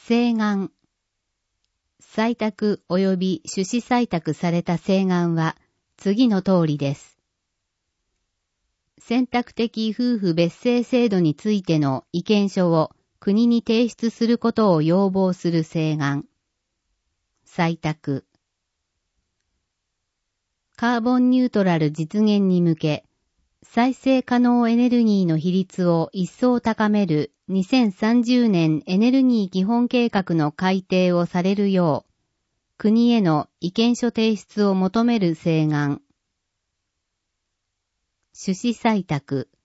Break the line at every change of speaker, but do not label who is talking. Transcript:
請願。採択及び種子採択された請願は次の通りです。選択的夫婦別姓制度についての意見書を国に提出することを要望する請願。採択。カーボンニュートラル実現に向け、再生可能エネルギーの比率を一層高める2030年エネルギー基本計画の改定をされるよう、国への意見書提出を求める請願。種子採択。